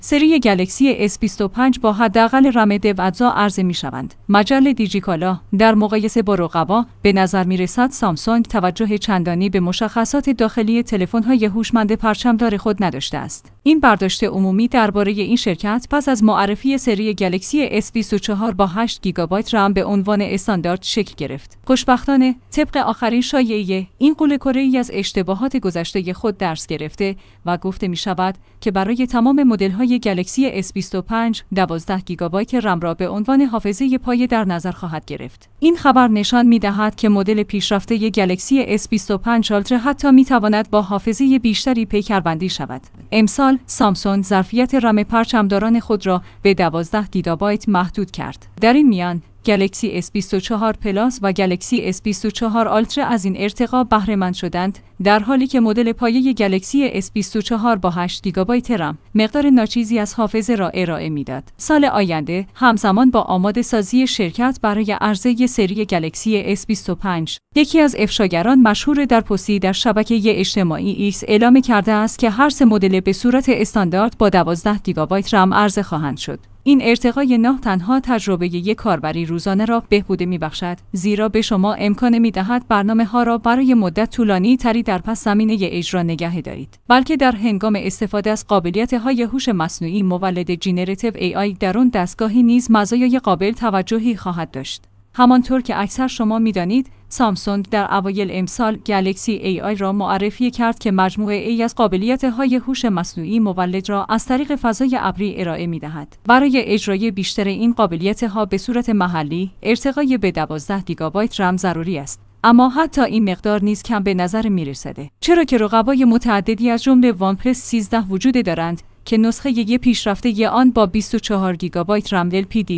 سری گلکسی S25 با حداقل رم دو عرضه می‌شوند. مجله دیجیکالا در مقایسه با رقبا به نظر می‌رسد سامسونگ توجه چندانی به مشخصات داخلی تلفن‌های هوشمند پرچمدار خود نداشته است. این برداشت عمومی درباره این شرکت پس از معرفی سری گلکسی S24 با 8 گیگابایت رم به عنوان استاندارد شکل گرفت. خوشبختانه طبق آخرین شایعه این قوله‌کره‌ای از اشتباهات گذشته خود درس گرفته و گفته می‌شود که برای تمام مدل‌های گلکسی S25 12 گیگابایت رم را به عنوان حافظه پایه در نظر خواهد گرفت. این خبر نشان می‌دهد که مدل پیشرفته گلکسی S25 آلترا حتی می‌تواند با حافظه بیشتری پیکربندی شود. امسال سامسونگ ظرفیت رم پرچمداران خود را به 12 گیگابایت محدود کرد. در این میان گلکسی S24 پلاس و گلکسی S24 آلترا از این ارتقا بهره مند شدند، در حالی که مدل پایه گلکسی S24 با 8 گیگابایت رم مقدار ناچیزی از حافظه را ارائه میداد. سال آینده همزمان با آماده سازی شرکت برای عرضه سری گلکسی S25 یکی از افشاگران مشهور در پستی در شبکه اجتماعی ایکس اعلام کرده است که هر سه مدل به صورت استاندارد با 12 گیگابایت رم عرضه خواهند شد. این ارتقای نه تنها تجربه یک کاربری روزانه را بهبود می‌بخشد، زیرا به شما امکان می‌دهد برنامه‌ها را برای مدت طولانی تری در پس زمینه اجرا نگه دارید، بلکه در هنگام استفاده از قابلیت‌های هوش مصنوعی مولد جنراتیو AI در آن دستگاهی نیز مزایای قابل توجهی خواهد داشت. همانطور که اکثر شما می‌دانید، سامسونگ در اوایل امسال گلکسی AI را معرفی کرد که مجموعه ای از قابلیت‌های هوش مصنوعی مولد را از طریق فضای ابری ارائه می‌دهد. برای اجرای بیشتر این قابلیت‌ها به صورت محلی، ارتقای به 12 گیگابایت رم ضروری است. اما حتی این مقدار نیز کم به نظر می‌رسد، چرا که رقبای متعددی از جمله وان پلس 13 وجود دارند که نسخه پیشرفته آن با 24 گیگابایت رم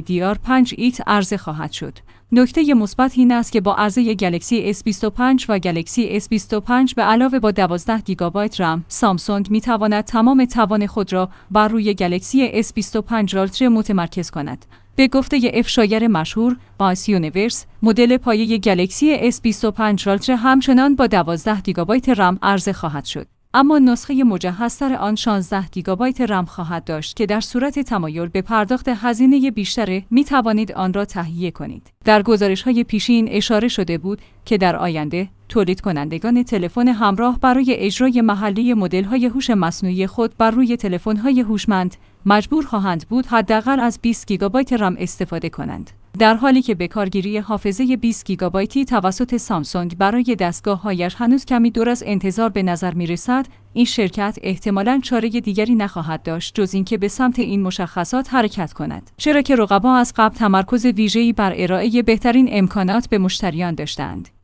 LPDDR5X عرضه خواهد شد. نکته مثبت این است که با عرضه گلکسی S25 و گلکسی S25 به علاوه با 12 گیگابایت رم، سامسونگ می‌تواند تمام توان خود را بر روی گلکسی S25 آلترا متمرکز کند. به گفته افشاگر مشهور باس یونیورس، مدل پایه گلکسی S25 آلترا همچنان با 12 گیگابایت رم عرضه خواهد شد، اما نسخه مجهزتر آن 16 گیگابایت رم خواهد داشت که در صورت تمایل به پرداخت هزینه بیشتر می توانید آن را تهیه کنید. در گزارش‌های پیشین اشاره شده بود که در آینده تولید کنندگان تلفن همراه برای اجرای محلی مدل‌های هوش مصنوعی خود بر روی تلفن‌های هوشمند مجبور خواهند بود حداقل از 20 گیگابایت رم استفاده کنند. در حالی که به کارگیری حافظه 20 گیگابایتی توسط سامسونگ برای دستگاه‌هایش هنوز کمی دور از انتظار به نظر می‌رسد، این شرکت احتمالاً چاره دیگری نخواهد داشت جز اینکه به سمت این مشخصات حرکت کند، چرا که رقبا از قبل تمرکز ویژه‌ای بر ارائه بهترین امکانات به مشتریان داشتند.